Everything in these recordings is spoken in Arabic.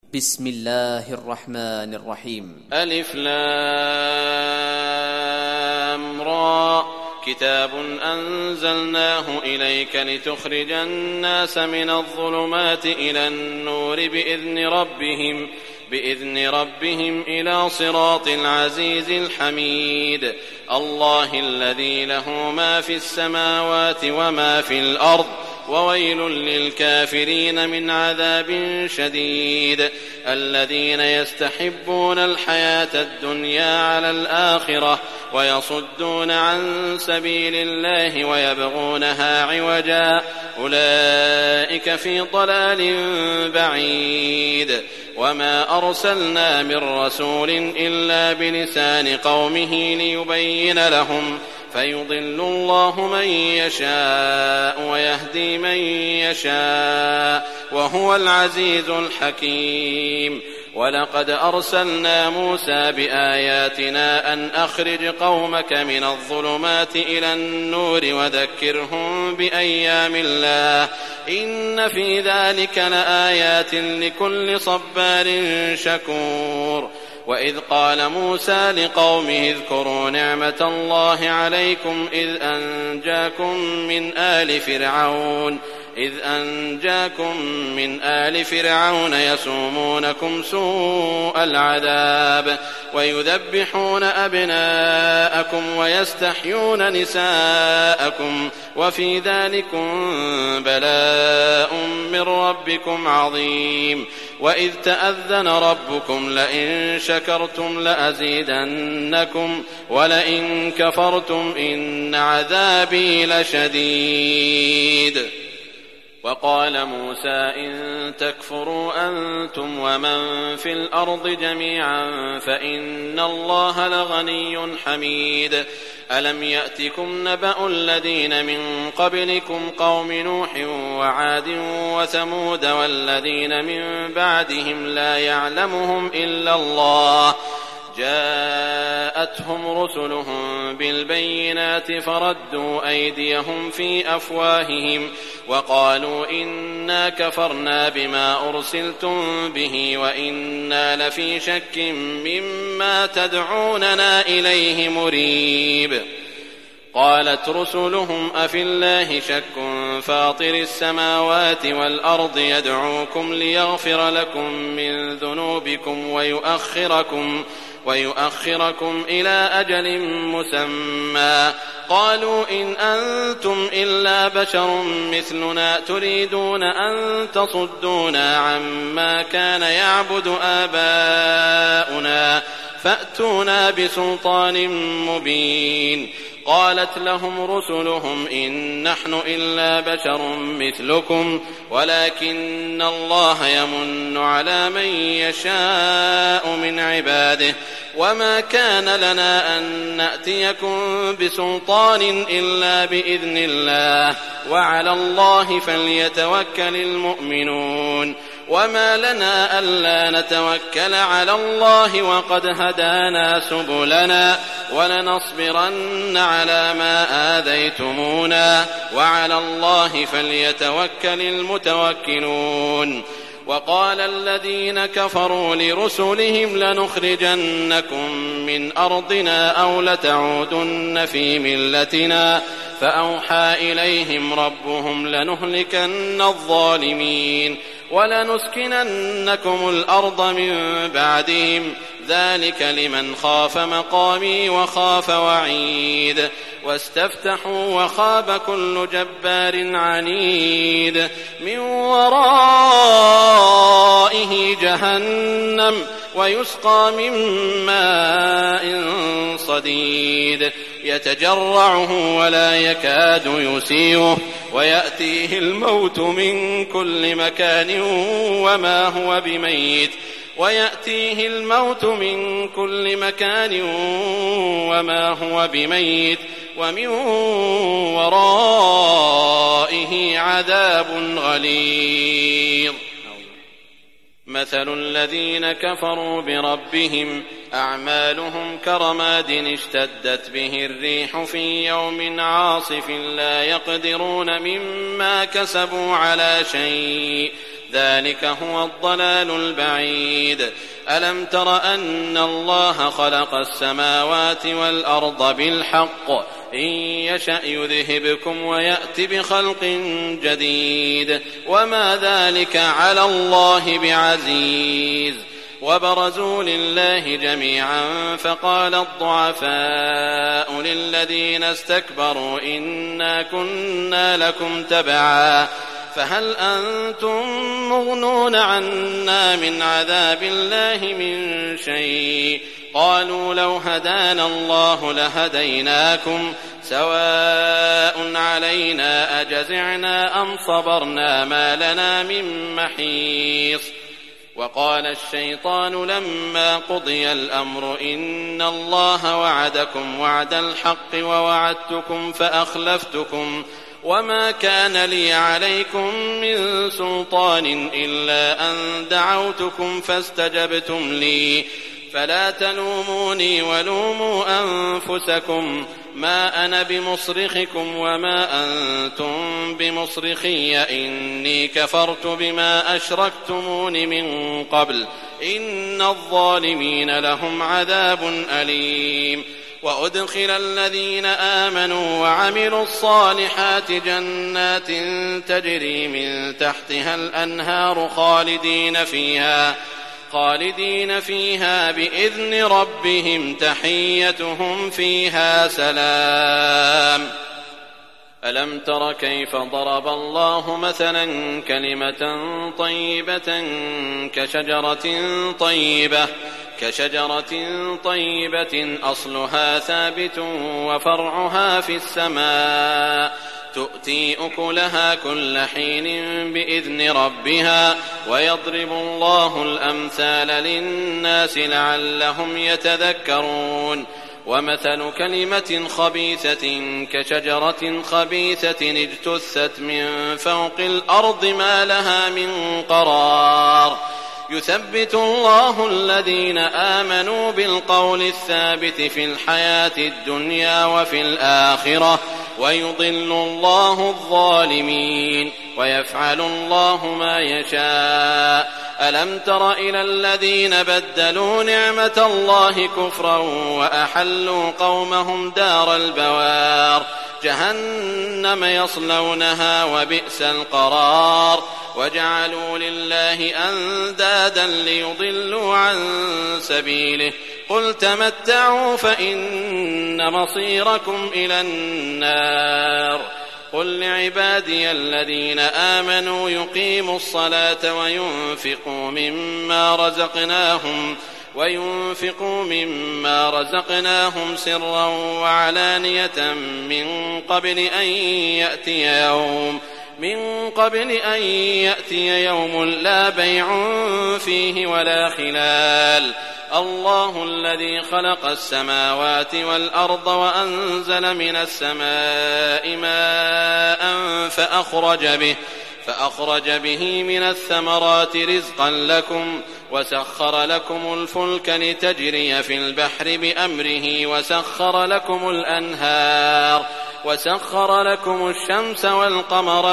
بسم الله الرحمن الرحيم. ألف لام را كتاب أنزلناه إليك لتخرج الناس من الظلمات إلى النور بإذن ربهم إلى صراط العزيز الحميد. الله الذي له ما في السماوات وما في الأرض وويل للكافرين من عذاب شديد. الذين يستحبون الحياة الدنيا على الآخرة ويصدون عن سبيل الله ويبغونها عوجا أولئك في ضلال بعيد. وما أرسلنا من رسول إلا بلسان قومه ليبين لهم فيضل الله من يشاء ويهدي من يشاء وهو العزيز الحكيم. ولقد أرسلنا موسى بآياتنا أن أخرج قومك من الظلمات إلى النور وذكرهم بأيام الله إن في ذلك لآيات لكل صبار شكور. وإذ قال موسى لقومه اذكروا نعمة الله عليكم إذ أنجاكم من آل فرعون يسومونكم سوء العذاب ويذبحون أبناءكم ويستحيون نساءكم وفي ذلكم بلاء من ربكم عظيم. وإذ تأذن ربكم لئن شكرتم لأزيدنكم ولئن كفرتم إن عذابي لشديد. وقال موسى إن تكفروا أنتم ومن في الأرض جميعا فإن الله لغني حميد. ألم يأتكم نبأ الذين من قبلكم قوم نوح وعاد وثمود والذين من بعدهم لا يعلمهم إلا الله جاءتهم رسلهم بالبينات فردوا أيديهم في أفواههم وقالوا إنا كفرنا بما أرسلتم به وإنا لفي شك مما تدعوننا إليه مريب. قالت رسلهم أفي الله شك فاطر السماوات والأرض يدعوكم ليغفر لكم من ذنوبكم ويؤخركم إلى أجل مسمى. قالوا إن أنتم إلا بشر مثلنا تريدون أن تصدونا عما كان يعبد آباؤنا فأتونا بسلطان مبين. قالت لهم رسلهم إن نحن إلا بشر مثلكم ولكن الله يمن على من يشاء من عباده وما كان لنا أن نأتيكم بسلطان إلا بإذن الله وعلى الله فليتوكل المؤمنون. وما لنا ألا نتوكل على الله وقد هدانا سبلنا ولنصبرن على ما آذيتمونا وعلى الله فليتوكل المتوكلون. وقال الذين كفروا لرسلهم لنخرجنكم من أرضنا أو لتعودن في ملتنا فأوحى إليهم ربهم لنهلكن الظالمين ولنسكننكم الأرض من بعدهم ذلك لمن خاف مقامي وخاف وعيد. واستفتحوا وخاب كل جبار عنيد من ورائه جهنم ويسقى من ماء صديد يتجرعه ولا يكاد يسيغه ويأتيه الموت من كل مكان وما هو بميت ومن ورائه عذاب غليظ. مثل الذين كفروا بربهم أعمالهم كرماد اشتدت به الريح في يوم عاصف لا يقدرون مما كسبوا على شيء ذلك هو الضلال البعيد. ألم تر أن الله خلق السماوات والأرض بالحق إن يشأ يذهبكم ويأت بخلق جديد وما ذلك على الله بعزيز. وبرزوا لله جميعا فقال الضعفاء للذين استكبروا إنا كنا لكم تبعا فهل أنتم مغنون عنا من عذاب الله من شيء قالوا لو هدانا الله لهديناكم سواء علينا أجزعنا أم صبرنا ما لنا من محيص. وقال الشيطان لما قضي الأمر إن الله وعدكم وعد الحق ووعدتكم فأخلفتكم وما كان لي عليكم من سلطان إلا أن دعوتكم فاستجبتم لي فلا تلوموني ولوموا أنفسكم ما أنا بمصرخكم وما أنتم بمصرخي إني كفرت بما أشركتمون من قبل إن الظالمين لهم عذاب أليم. وأدخل الذين آمنوا وعملوا الصالحات جنات تجري من تحتها الأنهار خالدين فيها بإذن ربهم تحيتهم فيها سلام. ألم تر كيف ضرب الله مثلا كلمة طيبة كشجرة طيبة أصلها ثابت وفرعها في السماء تؤتي أكلها كل حين بإذن ربها ويضرب الله الأمثال للناس لعلهم يتذكرون. ومثل كلمة خبيثة كشجرة خبيثة اجتثت من فوق الأرض ما لها من قرار يثبت الله الذين آمنوا بالقول الثابت في الحياة الدنيا وفي الآخرة ويضل الله الظالمين ويفعل الله ما يشاء. ألم تر إلى الذين بدلوا نعمة الله كفرا وأحلوا قومهم دار البوار جهنم يصلونها وبئس القرار وجعلوا لله أندادا ليضلوا عن سبيله قل تمتعوا فإن مصيركم إلى النار. قل لعبادي الذين آمنوا يقيموا الصلاة وينفقوا مما رزقناهم سرا وعلانية من قبل أن يأتي يوم لا بيع فيه ولا خلال. الله الذي خلق السماوات والأرض وأنزل من السماء ماء فأخرج به من الثمرات رزقا لكم وسخر لكم الفلك لتجري في البحر بأمره وسخر لكم الأنهار وسخر لكم الشمس والقمر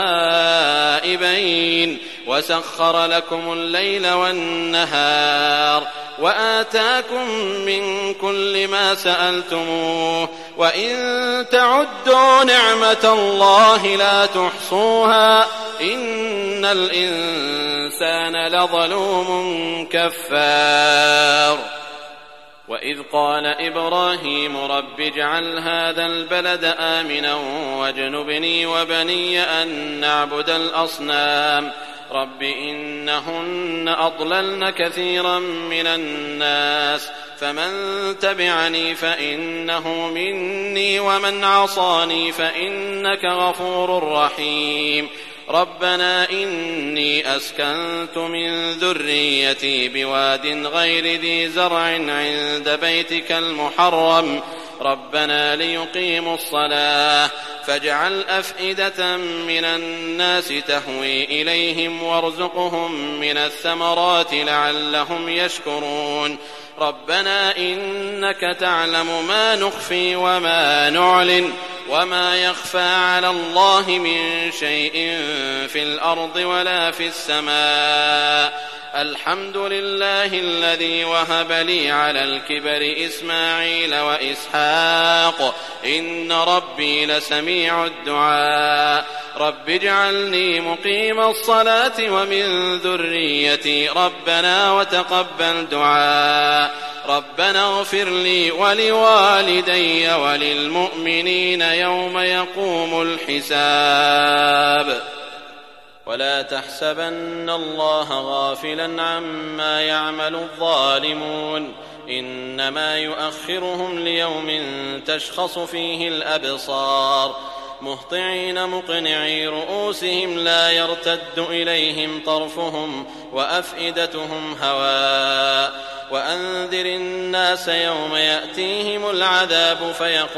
دائبين وسخر لكم الليل والنهار وآتاكم من كل ما سألتموه وإن تعدوا نعمة الله لا تحصوها إن الإنسان لظلوم كفار. وإذ قال إبراهيم رب اجعل هذا البلد آمنا واجنبني وبني أن نعبد الأصنام رب إنهن أضللن كثيرا من الناس فمن تبعني فإنه مني ومن عصاني فإنك غفور رحيم. ربنا إني أسكنت من ذريتي بواد غير ذي زرع عند بيتك المحرم ربنا ليقيموا الصلاة فاجعل أفئدة من الناس تهوي إليهم وارزقهم من الثمرات لعلهم يشكرون. ربنا إنك تعلم ما نخفي وما نعلن وما يخفى على الله من شيء في الأرض ولا في السماء. الحمد لله الذي وهب لي على الكبر إسماعيل وإسحاق إن ربي لسميع الدعاء. رب اجعلني مقيم الصلاة ومن ذريتي ربنا وتقبل دعاء. ربنا اغفر لي ولوالدي وللمؤمنين يوم يقوم الحساب. ولا تحسبن الله غافلا عما يعمل الظالمون إنما يؤخرهم ليوم تشخص فيه الأبصار مهطعين مقنعي رؤوسهم لا يرتد إليهم طرفهم وأفئدتهم هواء. وأنذر الناس يوم يأتيهم العذاب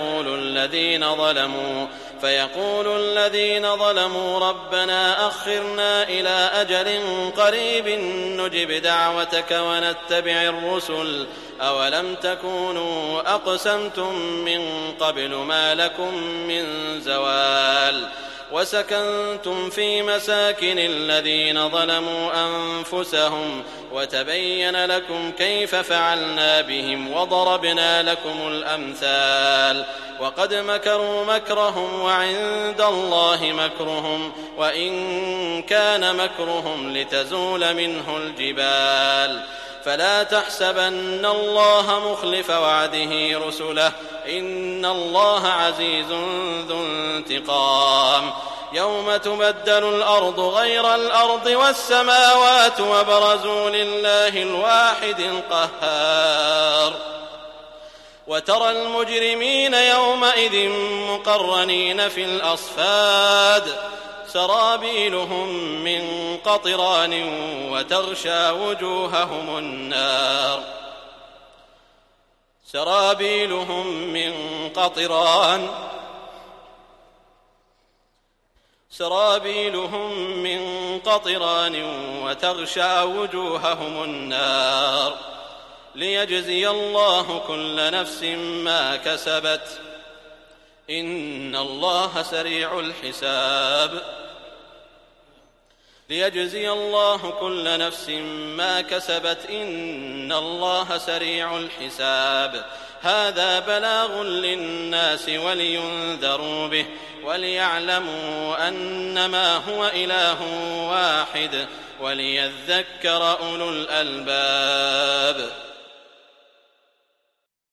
فيقول الذين ظلموا ربنا أخرنا إلى أجل قريب نجب دعوتك ونتبع الرسل أولم تكونوا أقسمتم من قبل ما لكم من زوال. وسكنتم في مساكن الذين ظلموا أنفسهم وتبين لكم كيف فعلنا بهم وضربنا لكم الأمثال. وقد مكروا مكرهم وعند الله مكرهم وإن كان مكرهم لتزول منه الجبال. فلا تحسبن الله مخلف وعده رسله إن الله عزيز ذو انتقام. يوم تبدل الأرض غير الأرض والسماوات وبرزوا لله الواحد القهار. وترى المجرمين يومئذ مقرنين في الأصفاد سرابيلهم من قطران وتغشى وجوههم النار. سرابيلهم من قطران وتغشى وجوههم النار ليجزي الله كل نفس ما كسبت إن الله سريع الحساب. ليجزي الله كل نفس ما كسبت إن الله سريع الحساب. هذا بلاغ للناس ولينذروا به وليعلموا أنما هو إله واحد وليذكر أولو الألباب.